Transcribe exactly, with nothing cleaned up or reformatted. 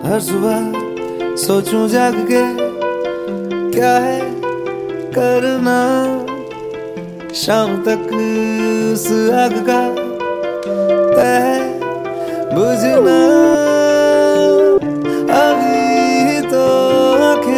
हर सुबह सोचूं जाग के क्या है करना, शाम तक उस आग का तय बुझना।